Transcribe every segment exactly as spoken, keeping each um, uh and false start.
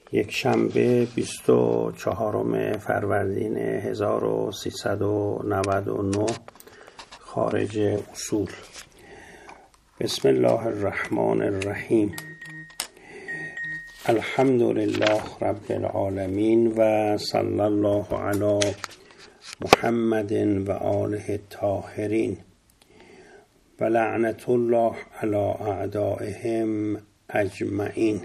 یک شنبه بیست و چهارم فروردین هزار و سیصد و نود و نه خارج اصول. بسم الله الرحمن الرحیم. الحمد لله رب العالمین و صلی الله علی محمد و آله الطاهرین و لعنت الله علی اعدائهم اجمعین.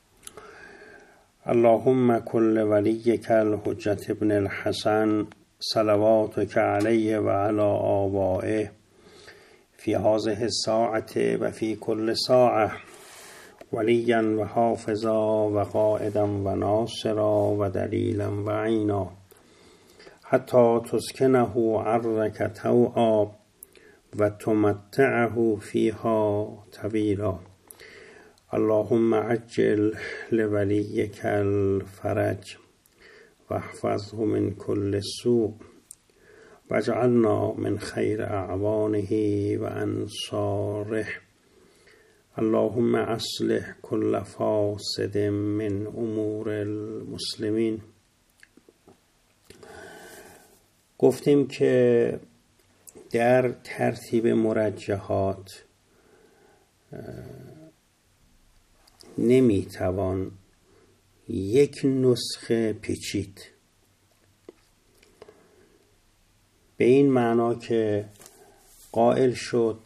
اللهم کل ولیک الحجة ابن الحسن صلواتک علیه و علی آبائه فی هذه الساعة و فی کل ساعة ولیا و حافظا و قائدا و ناصرا و دلیلا و عینا حتی تسکنه عرک طوعا و تمتعه فیها طویلا. اللهم عجل لولیک الفرج واحفظه من كل سوء واجعلنا من خیر اعوانه و انصاره. اللهم اصلح كل فاسد من امور المسلمین. گفتیم که در ترتیب مرجحات نمیتوان یک نسخه پیچید، به این معنا که قائل شد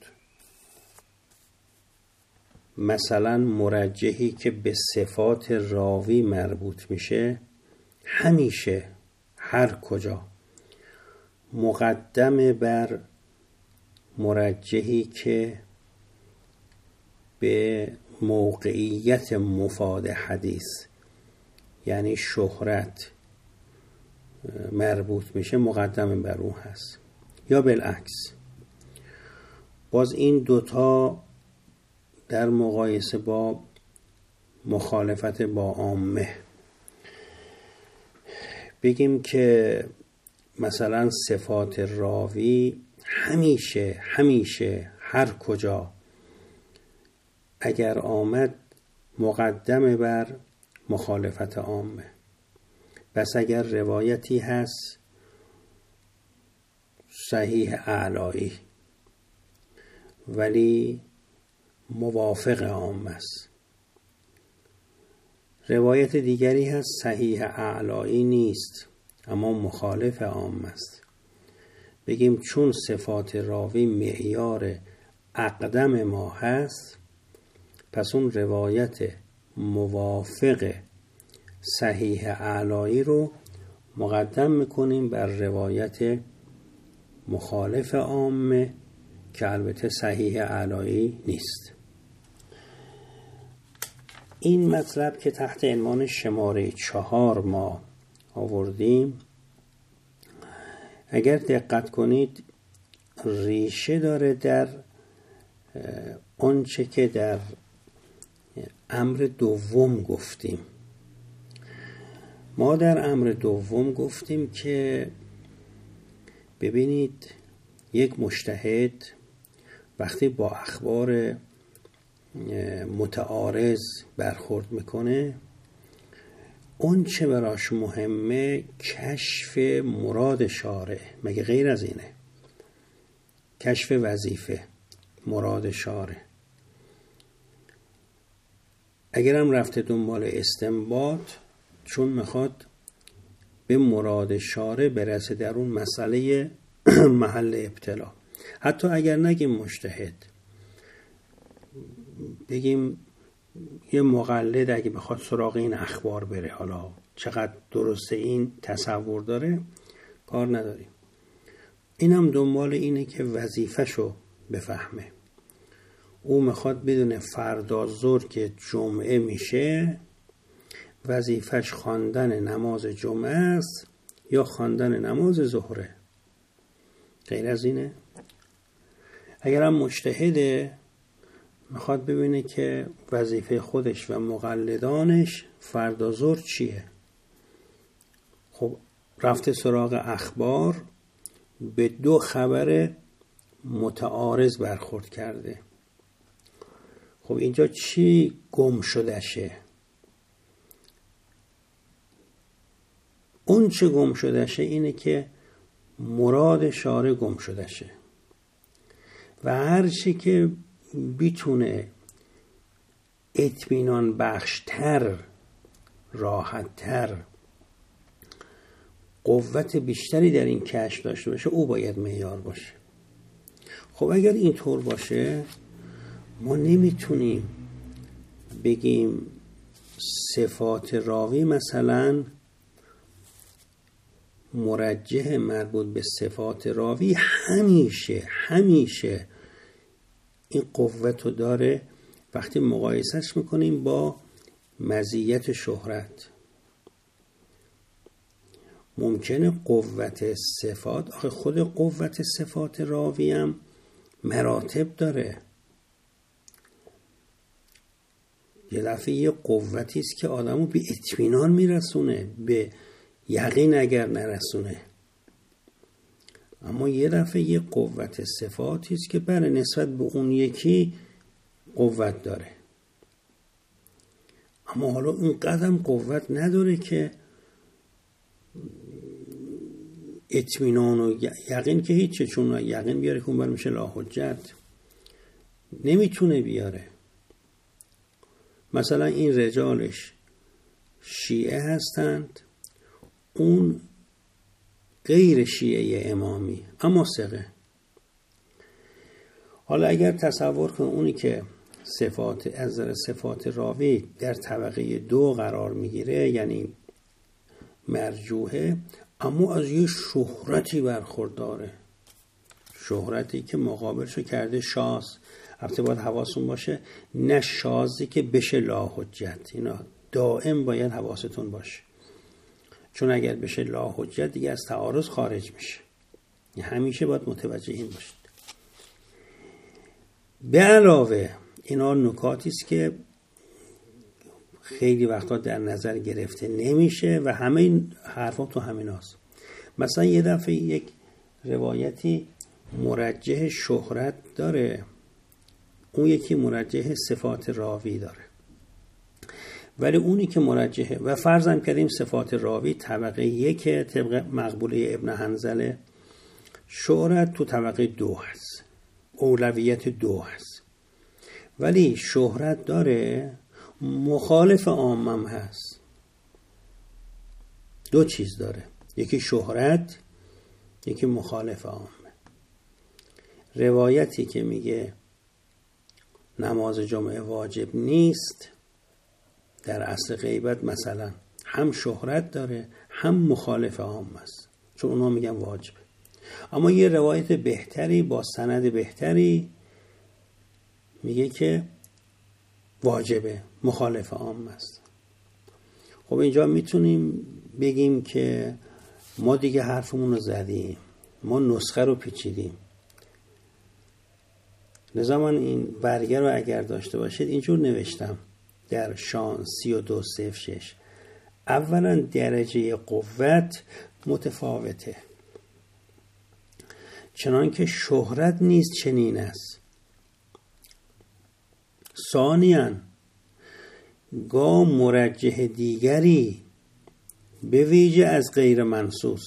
مثلا مرجحی که به صفات راوی مربوط میشه همیشه هر کجا مقدم بر مرجحی که به موقعیت مفاد حدیث یعنی شهرت مربوط میشه مقدم بر اون هست، یا بالعکس. باز این دوتا در مقایسه با مخالفت با عامه بگیم که مثلا صفات راوی همیشه همیشه هر کجا اگر آمد مقدم بر مخالفت عامه. بس اگر روایتی هست صحیح اعلایی ولی موافق عامه است، روایت دیگری هست صحیح اعلایی نیست اما مخالف عامه است، بگیم چون صفات راوی معیار اقدم ما هست پس اون روایت موافق صحیح اعلایی رو مقدم میکنیم بر روایت مخالف عامه که البته صحیح اعلایی نیست. این مطلب که تحت عنوان شماره چهار ما آوردیم اگر دقت کنید ریشه داره در آنچه که در امر دوم گفتیم. ما در امر دوم گفتیم که ببینید یک مجتهد وقتی با اخبار متعارض برخورد میکنه اون چه براش مهمه کشف مراد شارع، مگه غیر از اینه؟ کشف وظیفه مراد شارع. اگرم رفته دنبال استنباط چون میخواد به مراد شارع برسه در اون مسئله محل ابتلا، حتی اگر نگیم مجتهد بگیم یه مقلد اگه بخواد سراغ این اخبار بره، حالا چقدر درسته این تصور داره کار نداریم، اینم دنبال اینه که وظیفه‌شو بفهمه. او میخواد بدونه فردا ظهر که جمعه میشه وظیفش خواندن نماز جمعه است یا خواندن نماز ظهره، غیر از اینه. اگرم مجتهده میخواد ببینه که وظیفه خودش و مقلدانش فردا ظهر چیه، خب رفته سراغ اخبار به دو خبر متعارض برخورد کرده. خب اینجا چی گم شدشه؟ اون چه گم شدهشه اینه که مراد شارع گم شدهشه و هر چی که بیتونه اطمینان بخشتر، راحتتر، قوت بیشتری در این کشف داشته باشه او باید معیار باشه. خب اگر اینطور باشه ما نمیتونیم بگیم صفات راوی مثلا مرجح مربوط به صفات راوی همیشه همیشه این قوت رو داره وقتی مقایسهش میکنیم با مزیت شهرت. ممکنه قوت صفات، آخه خود قوت صفات راوی هم مراتب داره. یه دفعه یه قوتی است که آدمو به اطمینان میرسونه، به یقین اگر نرسونه. اما یه دفعه یه قوت صفاتی است که بر نسبت به اون یکی قوت داره، اما حالا این قدم قوت نداره که اطمینان و یقین که هیچه، چون یقین بیاره که اون بر میشه لاحجت، نمیتونه بیاره. مثلا این رجالش شیعه هستند، اون غیر شیعه امامی اما ثقه. حالا اگر تصور کن اونی که صفات از صفات راوی در طبقه دو قرار میگیره، یعنی مرجوحه، اما از یه شهرتی برخورداره، شهرتی که مقابلشو کرده شاذ. البته باید حواستون باشه نه شاذی که بشه لاحجت، اینا دائم باید حواستون باشه، چون اگر بشه لاحجت دیگه از تعارض خارج میشه. همیشه باید متوجه این باشید. به علاوه اینا نکاتی است که خیلی وقتا در نظر گرفته نمیشه و همه این حرفا تو همیناست. مثلا یه دفعه یک روایتی مرجح شهرت داره، اون یکی مرجح صفات راوی داره، ولی اونی که مرجحه و فرضاً کردیم صفات راوی طبقه یک طبق مقبوله ابن حنظله، شهرت تو طبقه دو هست، اولویت دو هست، ولی شهرت داره مخالف عامم هست. دو چیز داره، یکی شهرت، یکی مخالف عامه. روایتی که میگه نماز جمعه واجب نیست در اصل غیبت مثلا هم شهرت داره هم مخالف عام است، چون اونا میگن واجبه. اما یه روایت بهتری با سند بهتری میگه که واجبه، مخالف عام است. خب اینجا میتونیم بگیم که ما دیگه حرفمون رو زدیم، ما نسخه رو پیچیدیم. لذا من این برگه رو اگر داشته باشید اینجور نوشتم در شان سی و دو صفر شش. اولا درجه قوت متفاوته، چنان که شهرت نیز چنین است. ثانیاً گاه مرجح دیگری به ویژه از غیر منصوص،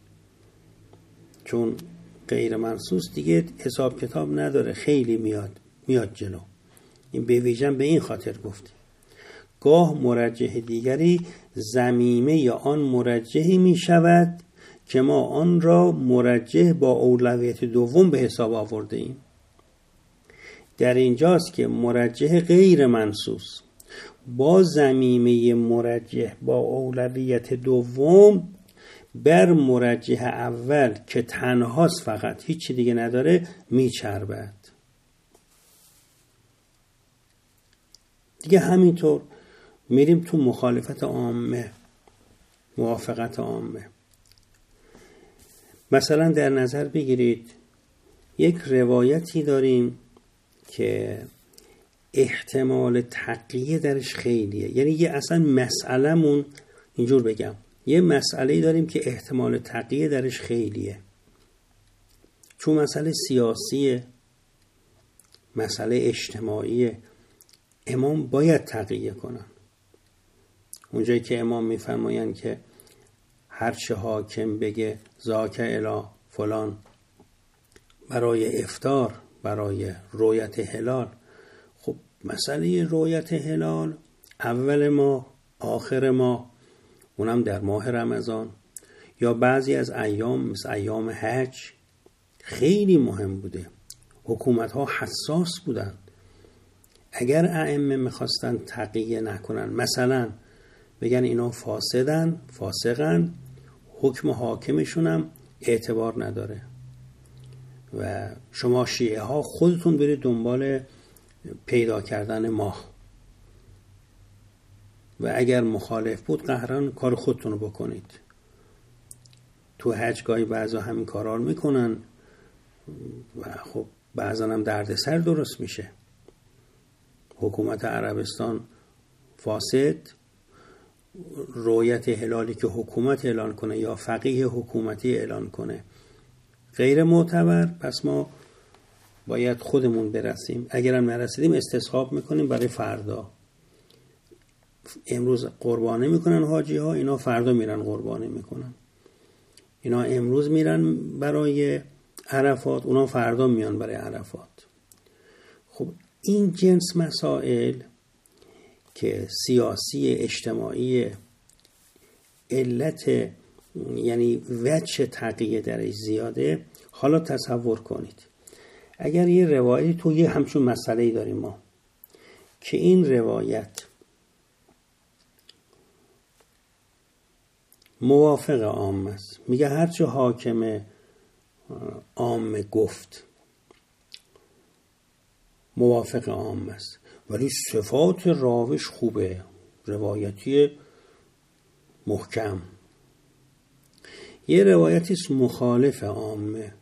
چون غیر منصوص دیگه حساب کتاب نداره، خیلی میاد میاد جلو، این به ویژه به این خاطر گفتیم. گاه مرجح دیگری ضمیمه یا آن مرجحی می شود که ما آن را مرجح با اولویت دوم به حساب آورده ایم. در اینجاست که مرجح غیر منصوص با ضمیمه مرجح با اولویت دوم بر مرجح اول که تنهاست، فقط هیچی دیگه نداره، میچربد. دیگه همینطور میریم تو مخالفت عامه، موافقت عامه. مثلا در نظر بگیرید یک روایتی داریم که احتمال تقیه درش خیلیه، یعنی یه اصلا مسئله‌مون، اینجور بگم، یه مسئله‌ای داریم که احتمال تقیه درش خیلیه، چون مسئله سیاسیه، مسئله اجتماعیه، امام باید تقیه کنن. اونجایی که امام میفرمایند که هرچه حاکم بگه ذاک الی فلان، برای افطار، برای رؤیت هلال. خب مسئله رؤیت هلال اول ماه، آخر ماه، اونم در ماه رمضان یا بعضی از ایام مثل ایام حج خیلی مهم بوده. حکومت ها حساس بودن. اگر ائمه میخواستن تقیه نکنن، مثلا بگن اینا فاسدن، فاسقن، حکم حاکمشون هم اعتبار نداره و شما شیعه ها خودتون برید دنبال پیدا کردن ماه و اگر مخالف بود قهرن کار خودتون رو بکنید. تو حج گاهی بعضا همین کارا رو میکنن و خب بعضا هم دردسر درست میشه. حکومت عربستان فاسد، رؤیت هلالی که حکومت اعلان کنه یا فقیه حکومتی اعلان کنه غیر معتبر، پس ما باید خودمون برسیم. اگرم نرسیدیم استصحاب میکنیم برای فردا. امروز قربانی میکنن حاجی ها، اینا فردا میرن قربانی میکنن. اینا امروز میرن برای عرفات، اونا فردا میان برای عرفات. خب این جنس مسائل که سیاسی، اجتماعی، علت یعنی وجه تقیه درش زیاده. حالا تصور کنید اگر یه روایتی تو یه همچون مسئله‌ای داریم ما که این روایت موافق عام است، میگه هرچه حاکم عام گفت موافق عام است، ولی صفات راویش خوبه، روایتی محکم. یه روایتی مخالف عامه،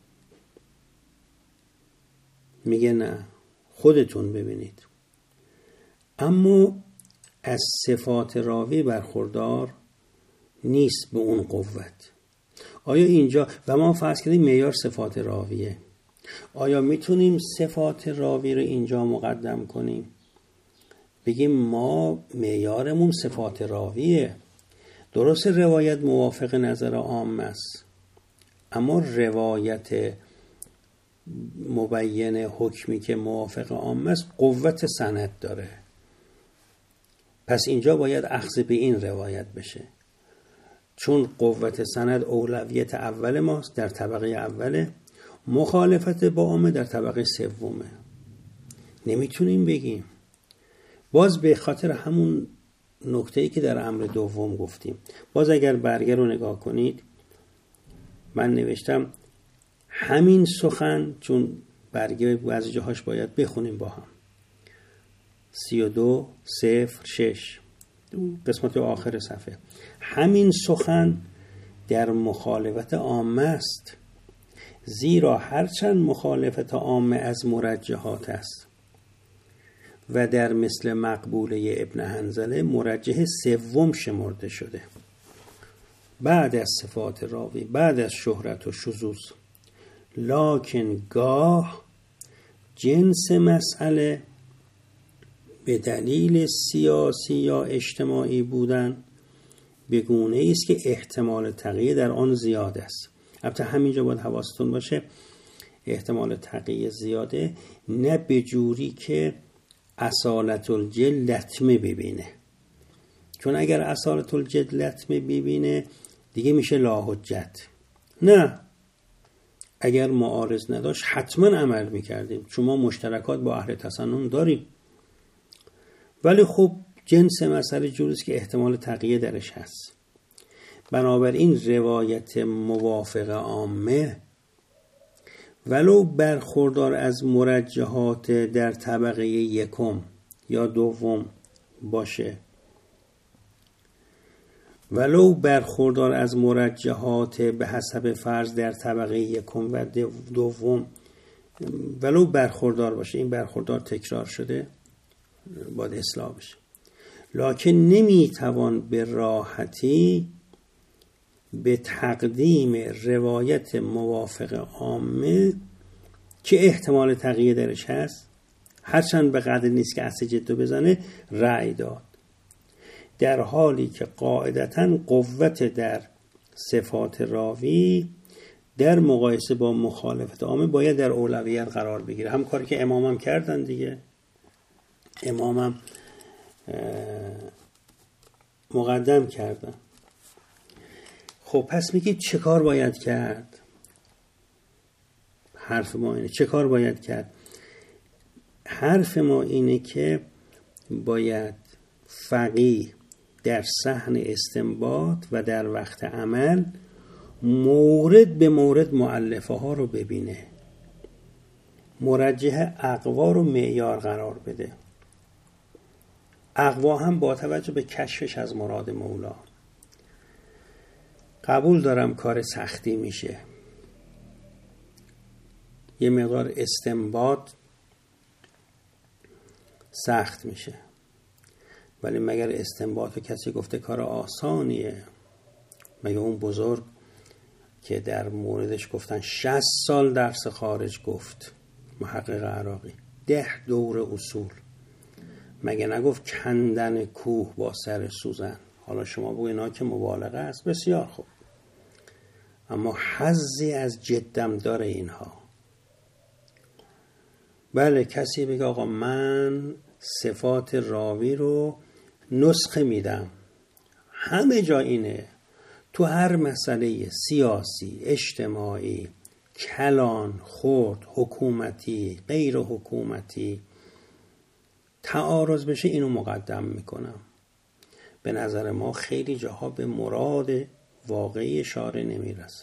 میگه نه خودتون ببینید، اما از صفات راوی برخوردار نیست به اون قوت. آیا اینجا و ما فرض کردیم معیار صفات راویه، آیا میتونیم صفات راوی رو اینجا مقدم کنیم بگیم ما معیارمون صفات راویه؟ درست روایت موافق نظر عام است، اما روایت مبین حکمی که موافق عام است قوت سند داره، پس اینجا باید اخذ به این روایت بشه، چون قوت سند اولویت اول ماست در طبقه اوله، مخالفت با عامه در طبقه سومه. نمیتونیم بگیم. باز به خاطر همون نکته‌ای که در امر دوم گفتیم، باز اگر برگه رو نگاه کنید، من نوشتم همین سخن، چون برگه بعضی جاهاش باید بخونیم با هم، سی و دو صفر شش قسمت آخر صفحه، همین سخن در مخالفت عامه است، زیرا هرچند مخالفت عامه از مرجحات است و در مثل مقبوله ابن حنظله مرجح سوم شمرده شده بعد از صفات راوی، بعد از شهرت و شذوذ. لکن گاه جنس مسئله به دلیل سیاسی یا اجتماعی بودن به گونه‌ای است که احتمال تقیه در آن زیاد است. البته همینجا باید حواستون باشه احتمال تقیه زیاده، نه به جوری که اصالت الجل لطمه ببینه، چون اگر اصالت الجل لطمه ببینه دیگه میشه لا حجت. نه، اگر معارض نداشت حتما عمل میکردیم، چون ما مشترکات با اهل تسنن داریم، ولی خب جنس مسئله جوریست که احتمال تقیه درش هست. بنابراین روایت موافق عامه ولو برخوردار از مرجحات در طبقه یکم یا دوم باشه، ولو برخوردار از مرجحات به حسب فرض در طبقه یکم و دوم، ولو برخوردار باشه، این برخوردار تکرار شده باید اصلاح بشه، لکن نمیتوان به راحتی به تقدیم روایت موافق عامه که احتمال تقیه درش هست، هرچند به قدر نیست که اصل جدو بزنه، رأی داد، در حالی که قاعدتاً قوت در صفات راوی در مقایسه با مخالفت عامه باید در اولویت قرار بگیره. هم کاری که امامم کردن دیگه، امامم مقدم کردن. خب پس میگید چه کار باید کرد؟ حرف ما اینه چه کار باید کرد؟ حرف ما اینه که باید فقیه در صحن استنباط و در وقت عمل مورد به مورد مؤلفه ها رو ببینه، مرجح اقوا رو معیار قرار بده. اقوا هم با توجه به کشفش از مراد مولا. قبول دارم کار سختی میشه، یه مقدار استنباط سخت میشه، ولی مگر استنباط و کسی گفته کار آسانیه؟ مگر اون بزرگ که در موردش گفتن شصت سال درس خارج گفت، محقق عراقی، ده دور اصول، مگه نگفت کندن کوه با سر سوزن؟ حالا شما بگو اینا که مبالغه است، بسیار خوب، اما حظی از جدم داره اینها. بله کسی بگه آقا من صفات راوی رو نسخه میدم، همه جا اینه، تو هر مسئله سیاسی، اجتماعی، کلان، خرد، حکومتی، غیر حکومتی تعارض بشه اینو مقدم میکنم. به نظر ما خیلی جاها به مراد واقعی اشاره نمیرسه.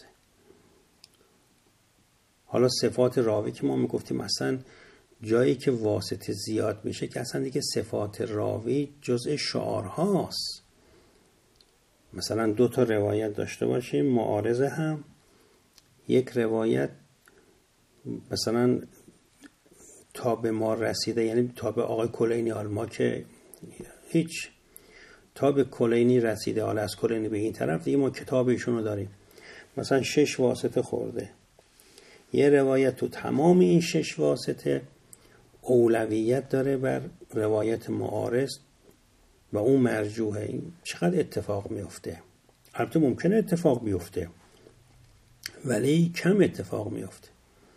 حالا صفات راوی که ما میگفتیم مثلا جایی که واسطه زیاد میشه که اصلا دیگه صفات راوی جزء شعارهاست. مثلا دو تا روایت داشته باشیم معارضه هم، یک روایت مثلا تا به ما رسیده، یعنی تا به آقای کلینی، حال ما که هیچ، تا به کلینی رسیده، حالا از کلینی به این طرف دیگه ما کتاب ایشونو داریم، مثلا شش واسطه خورده، یه روایت تو تمام این شش واسطه اولویت داره بر روایت معارض و اون مرجوحه. این چقدر اتفاق میفته؟ البته ممکنه اتفاق بیفته ولی کم اتفاق میفته.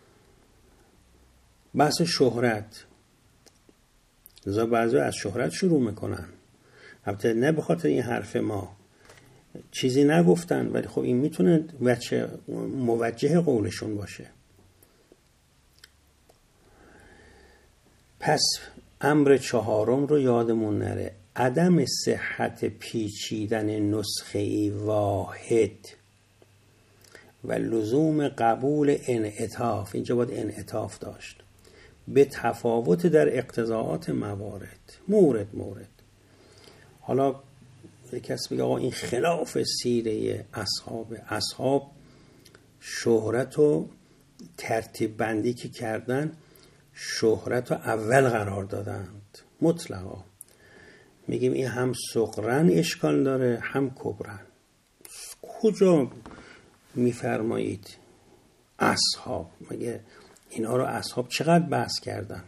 بحث شهرت، لذا بعضی از شهرت شروع میکنن، البته نه به خاطر این حرف ما، چیزی نگفتن ولی خب این میتونه وجه موجه قولشون باشه. پس امر چهارم رو یادمون نره، عدم صحت پیچیدن نسخه‌ای واحد و لزوم قبول انعطاف، اینجا باید انعطاف داشت، به تفاوت در اقتضاعات موارد، مورد مورد. حالا کسی بگه آقا این خلاف سیره اصحاب، اصحاب شهرت و ترتیب بندی که کردن شهرت رو اول قرار دادند مطلقا. میگیم این هم صغرن اشکال داره هم کبرن. کجا میفرمایید اصحاب؟ مگه اینا رو اصحاب چقدر بحث کردن؟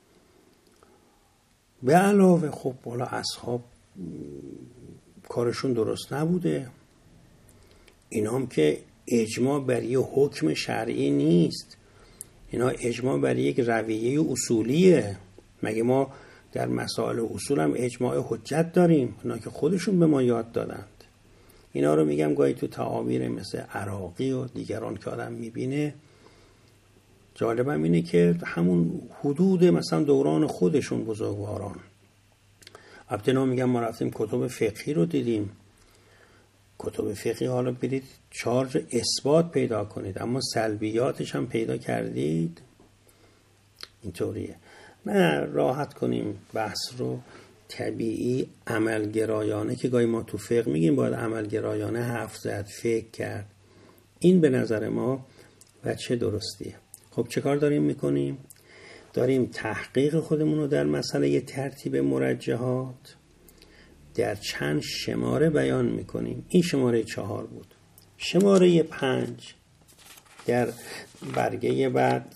به علاوه خب بالا اصحاب کارشون درست نبوده، اینا هم که اجماع بر یک حکم شرعی نیست، اینا اجماع بر یک رویه اصولیه. مگه ما در مسائل اصول هم اجماع حجت داریم؟ اینا که خودشون به ما یاد دادند. اینا رو میگم گاهی تو تعابیر مثل عراقی و دیگران که آدم میبینه، جالبم اینه که همون حدود مثلا دوران خودشون بزرگواران، البته اینا میگم ما رفتیم کتب فقهی رو دیدیم، کتب فقهی حالا برید چارج اثبات پیدا کنید اما سلبیاتش هم پیدا کردید، اینطوریه. نه راحت کنیم بحث رو، طبیعی عملگرایانه که گاهی ما تو فقه میگیم باید عملگرایانه حرف زد، فکر کرد، این به نظر ما وجه درستیه. خب چه کار داریم میکنیم؟ داریم تحقیق خودمون رو در مسئله ترتیب مرجحات در چند شماره بیان میکنیم. این شماره چهار بود. شماره پنج در برگه بعد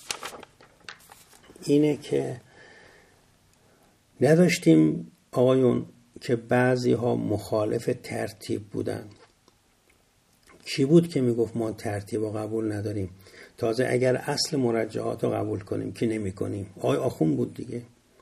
اینه که نداشتیم آقایون که بعضی ها مخالف ترتیب بودن کی بود که میگفت ما ترتیب رو قبول نداریم؟ تازه اگر اصل مرجحات رو قبول کنیم که نمی کنیم، آقای آخوند بود دیگه.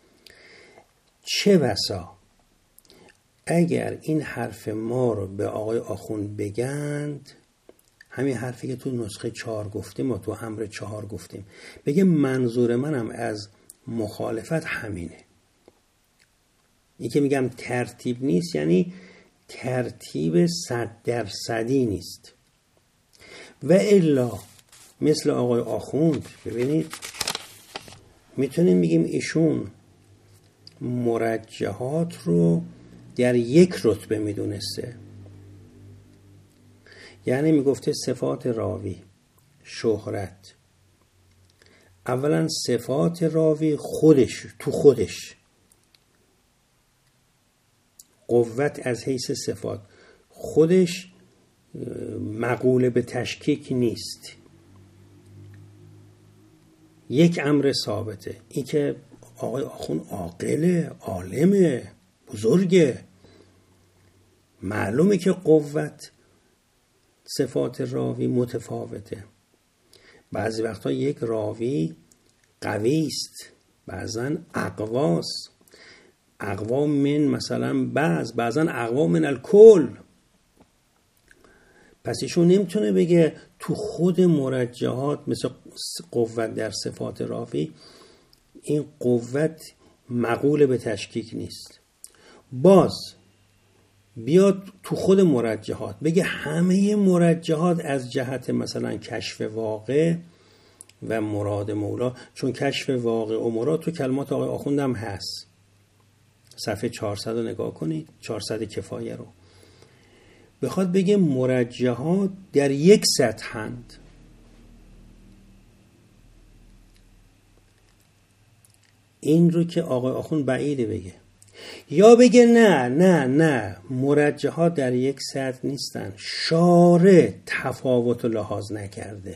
چه بسا اگر این حرف ما رو به آقای آخوند بگند، همین حرفی که تو نسخه چهار گفتیم و تو امر چهار گفتیم، بگه منظور منم از مخالفت همینه. این که میگم ترتیب نیست یعنی ترتیب صد درصدی نیست. و الا مثل آقای آخوند، ببینید میتونیم بگیم ایشون مرجحات رو در یک رتبه میدونسته. یعنی میگفته صفات راوی، شهرت، اولا صفات راوی خودش تو خودش، قوت از حیث صفات خودش مقوله به تشکیک نیست، یک امر ثابته. این که آقای آخوند عاقله، عالمه، بزرگه، معلومه که قوت صفات راوی متفاوته. بعضی وقتا یک راوی قوی است، بعضا اقواست، اقوا من مثلا بعض، بعضا اقوا من الکل. پس ایشون نمیتونه بگه تو خود مرجحات مثل قوت در صفات راوی این قوت مقوله به تشکیک نیست. باز بیاد تو خود مرجحات بگه همه مرجحات از جهت مثلا کشف واقع و مراد مولا، چون کشف واقع و مراد تو کلمات آقای آخوند هم هست. صفحه چهارصد رو نگاه کنید، چهارصد کفایه رو. بخواد بگه مرجحات در یک سطحند، این رو که آقای آخوند بعیده بگه. یا بگه نه نه نه مرجحات در یک سطح نیستن، شارع تفاوت لحاظ نکرده.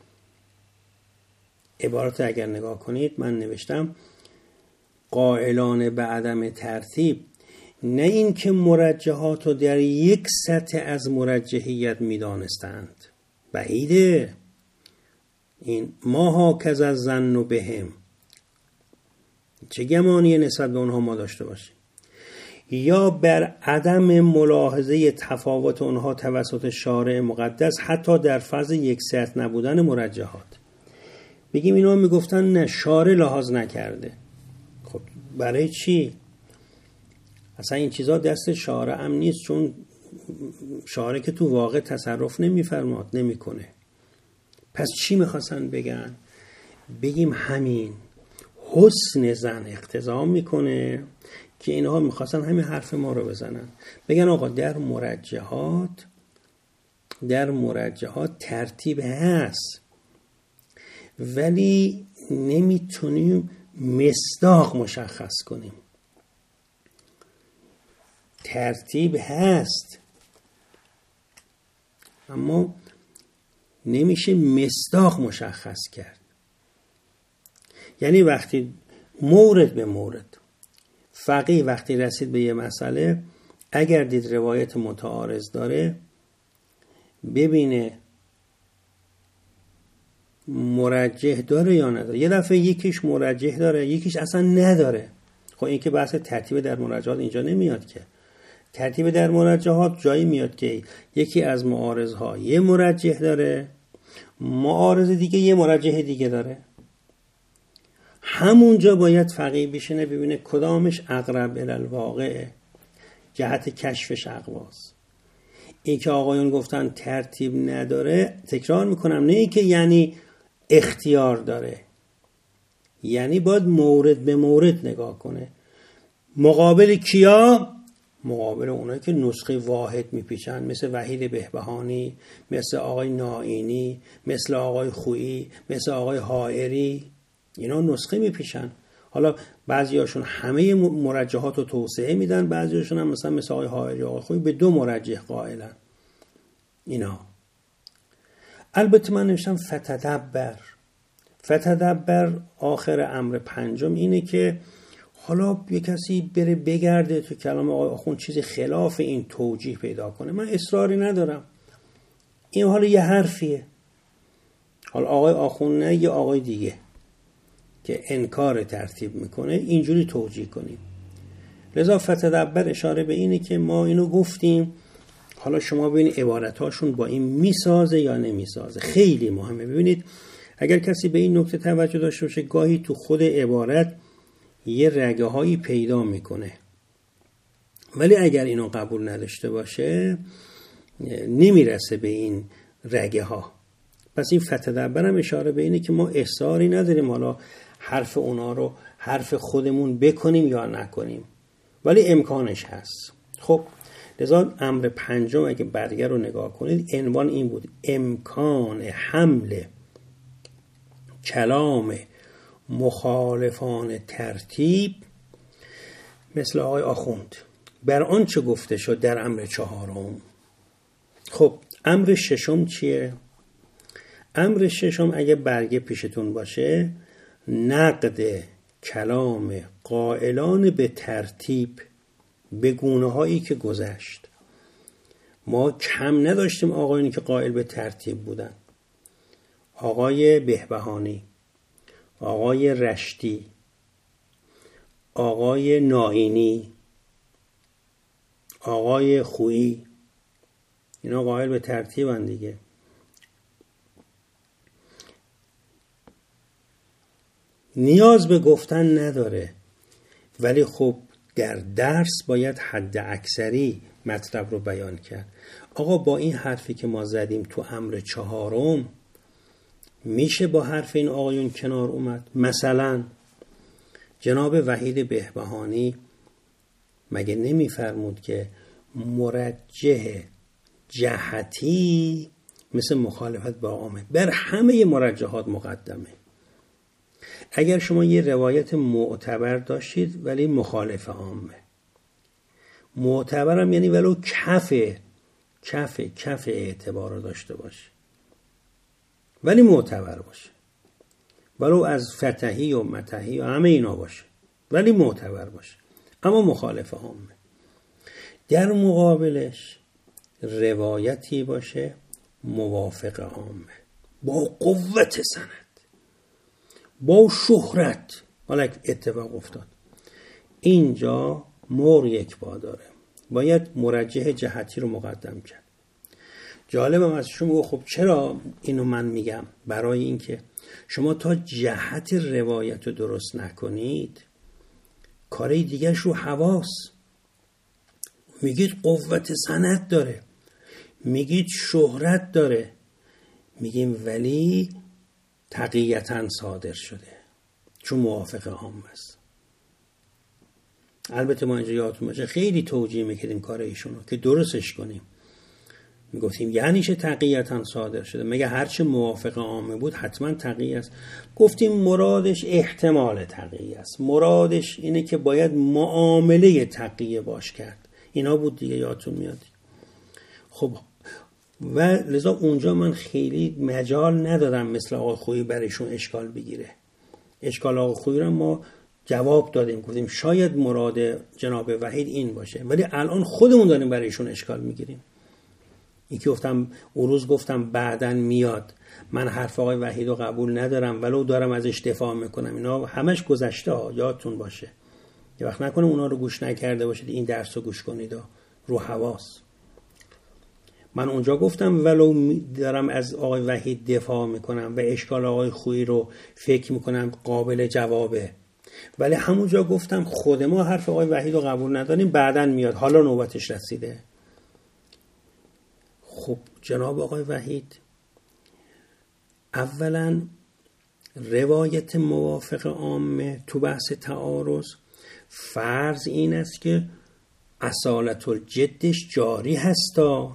عبارت اگر نگاه کنید من نوشتم قائلان به عدم ترتیب، نه این که مرجحات رو در یک سطح از مرجحیت میدانستند، بعیده. این ما ها کز از ظن و بهم، چه گمانی نسبت به اونها ما داشته باشیم. یا بر عدم ملاحظه تفاوت اونها توسط شارع مقدس حتی در فرض یک سطح نبودن مرجحات. بگیم اینا میگفتن نه شارع لحاظ نکرده. خب برای چی؟ اصلا این چیزا دست شارع هم نیست، چون شارع که تو واقع تصرف نمیفرماد، نمیکنه. پس چی میخواستن بگن؟ بگیم همین حسن زن اقتضا میکنه که اینها میخواستن همین حرف ما رو بزنن، بگن آقا در مرجحات در مرجحات ترتیب هست ولی نمیتونیم مصداق مشخص کنیم. ترتیب هست اما نمیشه مصداق مشخص کرد. یعنی وقتی مورد به مورد فقیه وقتی رسید به یه مسئله، اگر دید روایت متعارض داره، ببینه مرجح داره یا نداره. یه دفعه یکیش مرجح داره، یکیش اصلا نداره. خب این که بحث ترتیب در مرجحات اینجا نمیاد که. ترتیب در مرجحات جایی میاد که یکی از معارضها یه مرجح داره، معارض دیگه یه مرجح دیگه داره. همونجا باید فقیه بشینه ببینه کدامش اقرب الالواقعه، جهت کشفش اقواست. این که آقایون گفتن ترتیب نداره، تکرار میکنم، نه این که یعنی اختیار داره، یعنی باید مورد به مورد نگاه کنه. مقابل کیا؟ مقابل اونایی که نسخه واحد میپیچن، مثل وحید بهبهانی، مثل آقای نائینی، مثل آقای خویی، مثل آقای حائری. اینا نسخه میپیشن. حالا بعضی هاشون همه مرجحات رو توسعه میدن، بعضی هاشون هم مثلا مثل آقای حائری آقای خویی به دو مرجح قائلن. اینا البته من نوشتم فتدبر. فتدبر آخر امر پنجم اینه که حالا یه کسی بره بگرده تو کلام آقای آخوند چیزی خلاف این توجیه پیدا کنه. من اصراری ندارم، این حالا یه حرفیه، حالا آقای آخوند نه یه آقای دیگه که انکار ترتیب میکنه اینجوری توجیه کنیم. لذا فتدبر اشاره به اینه که ما اینو گفتیم، حالا شما ببینید عبارتاشون با این میسازه یا نمیسازه. خیلی مهمه. ببینید اگر کسی به این نکته توجه داشته باشه، گاهی تو خود عبارت یه رگه هایی پیدا میکنه، ولی اگر اینو قبول نداشته باشه نمیرسه به این رگه ها. پس این فتدبر هم اشاره به اینه که ما اصراری نداریم حالا حرف اونا رو حرف خودمون بکنیم یا نکنیم، ولی امکانش هست. خب لذا امر پنجم اگه برگر رو نگاه کنید، عنوان این بود: امکان حمل کلام مخالفان ترتیب مثل آقای آخوند بر آنچه گفته شد در امر چهارم. خب امر ششم چیه؟ امر ششم اگه برگه پیشتون باشه، نقد کلام قائلان به ترتیب به گونه هایی که گذشت. ما کم نداشتیم آقایانی که قائل به ترتیب بودن: آقای بهبهانی، آقای رشتی، آقای نائینی، آقای خویی. اینا قائل به ترتیبن دیگه. نیاز به گفتن نداره، ولی خب در درس باید حد اکثری مطلب رو بیان کرد. آقا با این حرفی که ما زدیم تو امر چهارم میشه با حرف این آقایون کنار اومد؟ مثلا جناب وحید بهبهانی مگه نمیفرمود که مرجح جهتی مثل مخالفت با عامه بر همه مرجحات مقدمه؟ اگر شما یه روایت معتبر داشتید ولی مخالف عامه، معتبرم یعنی ولو کف کف کف اعتبار رو داشته باشه ولی معتبر باشه، ولو از فتحی و متحی و همه اینا باشه ولی معتبر باشه، اما مخالف عامه. در مقابلش روایتی باشه موافق عامه، با قوت سند، با شهرت. حالا اتفاق افتاد اینجا مور یک با داره، باید مرجح جهتی رو مقدم کرد. جالبم از شما گفت خب چرا اینو من میگم؟ برای اینکه شما تا جهت روایت رو درست نکنید کاری دیگرش رو حواس میگید قوت سند داره، میگید شهرت داره، میگیم ولی تقییتاً صادر شده چون موافق عام است. البته ما اینجا یادتون باشه خیلی توجیه میکردیم کار ایشونو که درستش کنیم، میگفتیم یعنی چه تقییتاً صادر شده؟ مگه هرچه موافق عامه بود حتما تقیی است؟ گفتیم مرادش احتمال تقیی است، مرادش اینه که باید معامله تقیه باش کرد. اینا بود دیگه، یادتون میاد. خب و لذا اونجا من خیلی مجال ندادم مثل آقای خویی برایشون اشکال بگیره. اشکال آقای خویی رو ما جواب دادیم، گفتیم شاید مراد جناب وحید این باشه، ولی الان خودمون داریم برایشون اشکال میگیریم. این که گفتم اون روز گفتم بعدن میاد، من حرف آقای وحید رو قبول ندارم ولو دارم ازش دفاع میکنم، اینا همش گذشته ها، یادتون باشه. یه وقت نکنه اونا رو گوش نکرده باشید این درس رو گوش کنید رو حواس. من اونجا گفتم ولو دارم از آقای وحید دفاع میکنم و اشکال آقای خویی رو فکر میکنم قابل جوابه، ولی همونجا گفتم خود ما حرف آقای وحید رو قبول نداریم، بعدن میاد، حالا نوبتش رسیده. خب جناب آقای وحید اولا روایت موافق عامه تو بحث تعارض فرض این است که اصالت الجدش جاری هستا،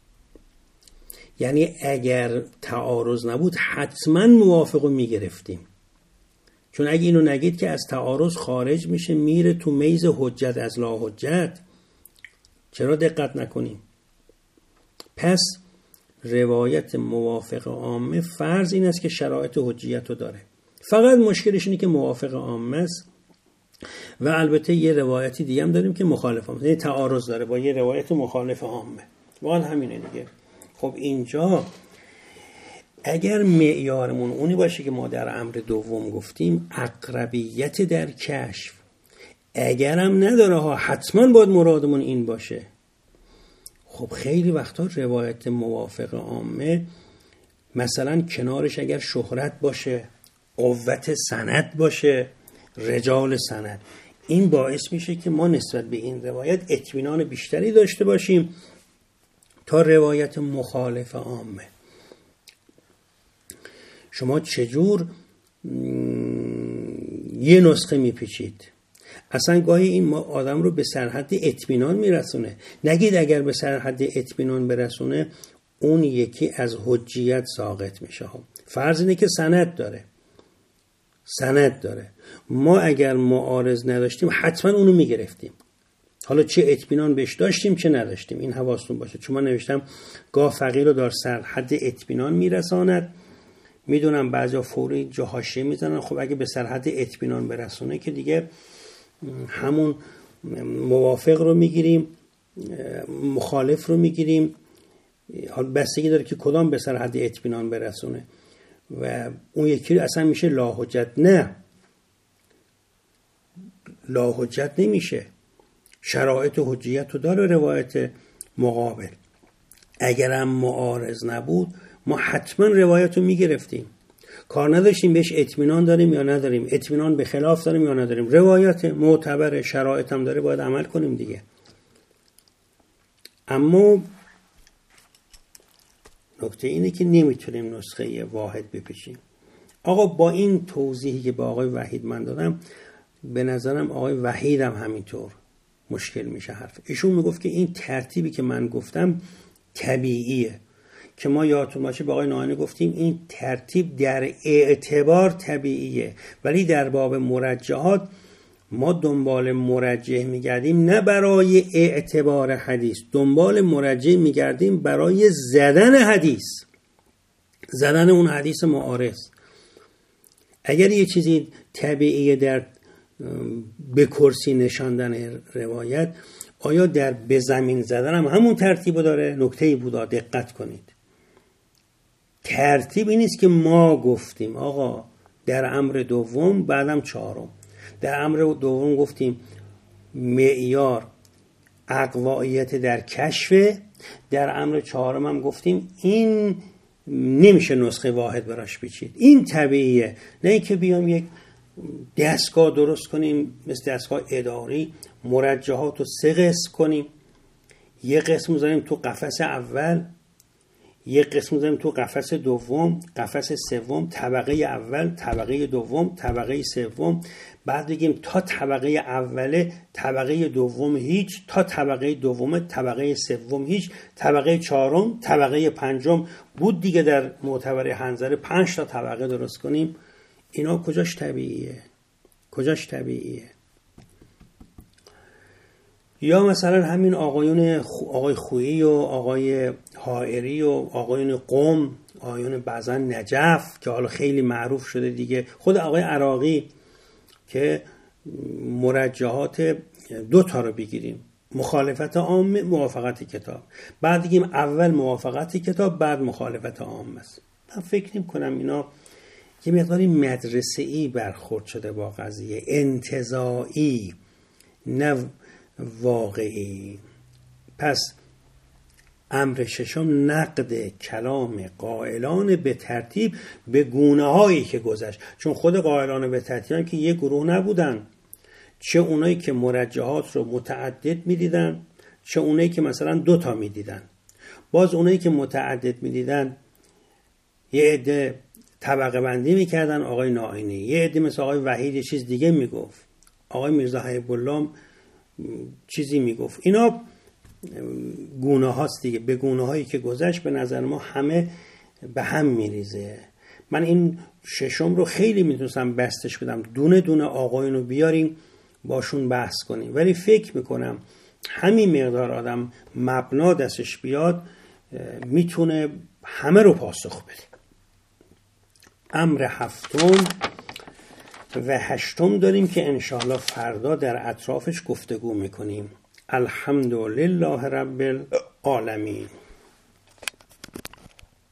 یعنی اگر تعارض نبود حتما موافق رو میگرفتیم، چون اگه اینو نگید که از تعارض خارج میشه میره تو میز حجت از لا حجت. چرا دقت نکنیم؟ پس روایت موافق عامه فرض این است که شرایط حجیت رو داره، فقط مشکلش اینه که موافق عامه است و البته یه روایتی دیگه هم داریم که مخالف عامه، یعنی تعارض داره با یه روایت مخالف عامه. واقعا همینه دیگه. خب اینجا اگر معیارمون اونی باشه که ما در امر دوم گفتیم اقربیت در کشف، اگرم نداره ها حتما باید مرادمون این باشه. خب خیلی وقتا روایت موافق عامه مثلا کنارش اگر شهرت باشه، قوت سند باشه، رجال سند، این باعث میشه که ما نسبت به این روایت اطمینان بیشتری داشته باشیم تا روایت مخالف عامه. شما چجور یه نسخه میپیچید؟ اصلا گاهی این ما آدم رو به سرحد اطمینان میرسونه. نگید اگر به سرحد اطمینان برسونه اون یکی از حجیت ساقط میشه. فرض اینه که سند داره، سند داره، ما اگر معارض نداشتیم حتما اونو میگرفتیم، حالا چه اطمینان بهش داشتیم چه نداشتیم. این حواستون باشه، چون من نوشتم گاه فقیر رو در سرحد اطمینان میرساند. میدونم بعضیا فوری جا حاشیه میزنن، خب اگه به سرحد اطمینان برسونه که دیگه همون موافق رو میگیریم، مخالف رو میگیریم، حال بستگی داره که کدام به سرحد اطمینان برسونه و اون یکی اصلا میشه لا حجت. نه، لا حجت نمیشه، شرایط حجیت رو داره روایت مقابل. اگرم معارض نبود ما حتما روایت رو میگرفتیم، کار نداشتیم بهش اطمینان داریم یا نداریم، اطمینان به خلاف داریم یا نداریم، روایت معتبر، شرایط هم داره، باید عمل کنیم دیگه. اما نکته اینه که نمیتونیم نسخه واحد بپیچیم. آقا با این توضیحی که با آقای وحید من دادم، به نظرم آقای وحید هم همینطور مشکل میشه حرف. ایشون میگفت که این ترتیبی که من گفتم طبیعیه، که ما یادتون باشه با آقای ناینی گفتیم این ترتیب در اعتبار طبیعیه، ولی در باب مرجحات ما دنبال مرجح میگردیم نه برای اعتبار حدیث، دنبال مرجح میگردیم برای زدن حدیث، زدن اون حدیث معارض. اگر یه چیزی طبیعیه در به کرسی نشاندن روایت، آیا در به زمین زدن هم همون ترتیب داره؟ نکته‌ای بودا دقت کنید، ترتیب این نیست که ما گفتیم آقا در امر دوم بعدم چهارم، در امر دوم گفتیم معیار اقوایت در کشف، در امر چهارم هم گفتیم این نمیشه نسخه واحد براش بچید. این طبیعیه، نه اینکه بیام یک دستگاه درست کنیم مثل دستگاه اداری، مرجحات رو سه قسم کنیم، یه قسم بذاریم تو قفس اول، یه قسم بذاریم تو قفس دوم، قفس سوم، طبقه اول، طبقه دوم، طبقه سوم، بعد بگیم تا طبقه اوله، طبقه دوم هیچ، تا طبقه دوم، طبقه سوم هیچ، طبقه چهارم، طبقه پنجم بود دیگه. در معتبر حنظله پنج تا طبقه درست کنیم. اینا کجاش طبیعیه؟ کجاش طبیعیه؟ یا مثلا همین آقایون خو... آقای خویی و آقای حائری و آقایون قم، آقایون بعضا نجف که حالا خیلی معروف شده دیگه، خود آقای عراقی که مرجحات دو تا رو بگیریم، مخالفت عام، موافقت کتاب، بعد بگیم اول موافقت کتاب بعد مخالفت عام است. من فکر نمی کنم اینا یه مقداری مدرسه‌ای برخورد شده با قضیه، انتزاعی نه واقعی. پس امر ششم نقد کلام قائلان به ترتیب به گونه هایی که گذشت، چون خود قائلان به ترتیب هم که یه گروه نبودن، چه اونایی که مرجحات رو متعدد میدیدن، چه اونایی که مثلا دوتا میدیدن. باز اونایی که متعدد میدیدن یه عده طبقه بندی میکردن، آقای ناینی، یه عده مثل آقای وحید یه چیز دیگه میگفت، آقای میرزا حبیب الله چیزی میگفت. اینا گونه هاست دیگه، به گونه هایی که گذشت به نظر ما همه به هم میریزه. من این ششم رو خیلی میتونستم بستش بدم، دونه دونه آقایون رو بیاریم باشون بحث کنیم، ولی فکر میکنم همین مقدار آدم مبنا دستش بیاد میتونه همه رو پاسخ بده. امر هفتم و هشتم داریم که انشاءالله فردا در اطرافش گفتگو میکنیم. الحمدلله رب العالمین.